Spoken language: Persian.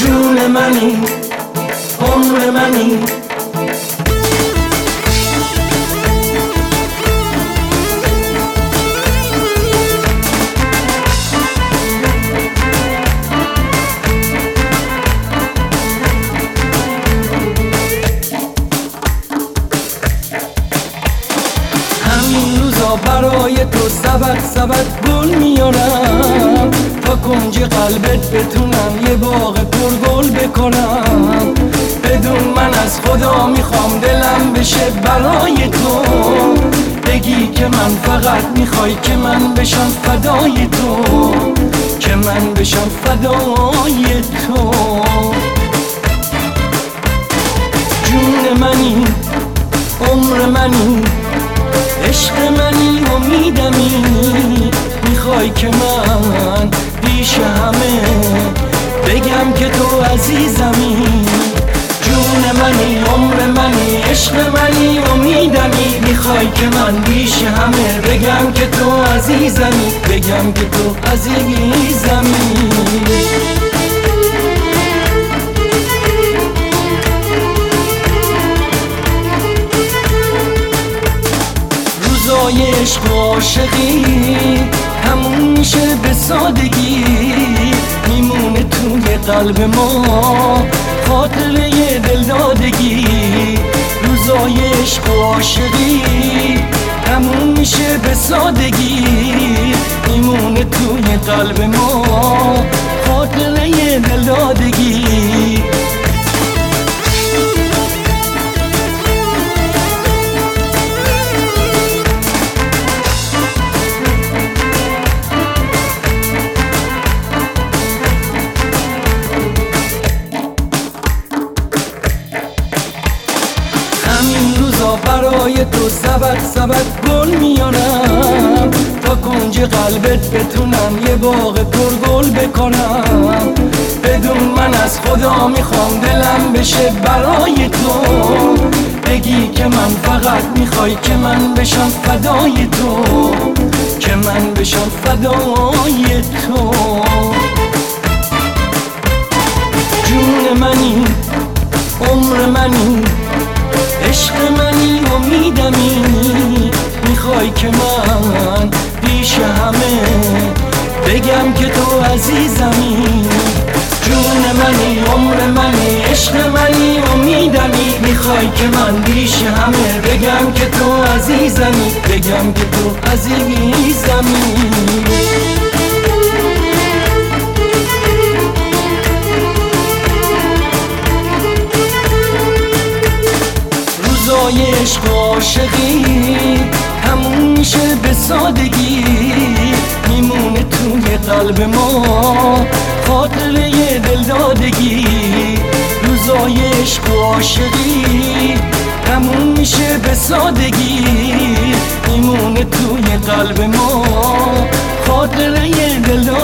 جون منی، عمر منی. همین روزا برای تو سبد گل میارم، تا کنج قلبت بتونم یه باغ پرگل بکنم. بدون من از خدا میخوام دلم بشه برای تو، بگی که من فقط میخوای که من بشم فدای تو، که من بشم فدای تو. جون منی، عمر منی، عشق منی، امیدمی. میخوای که من پیش همه بگم که تو عزیزمی. جون منی، عمر منی، عشق منی، امیدمی. میخوای که من پیش همه بگم که تو عزیزمی، بگم که تو عزیزمی. روزای عشق و عاشقی تموم میشه به سادگی، میمونه توی قلب ما خاطره دلدادگی. روزای عشق و عاشقی تموم میشه به سادگی، میمونه توی قلب ما خاطره دلدادگی. برای تو سبد گل میارم، تا کنج قلبت بتونم یه باغ پرگل بکنم. بدون من از خدا میخوام دلم بشه برای تو، بگی که من فقط میخوای که من بشم فدای تو، که من بشم فدای تو. جون منی، عمر منی، عشق منی، امیدمی. میخوای که من پیش همه بگم که تو عزیزمی. جون منی، عمر منی، عشق منی، امیدمی. میخوای که من پیش همه بگم که تو عزیزمی، بگم که تو عزیزمی. روزای عشق و عاشقی تموم میشه به سادگی، میمونه توی قلب ما خاطره دلدادگی. روزای عشق و عاشقی تموم میشه به سادگی، میمونه توی قلب ما خاطره دلدادگی.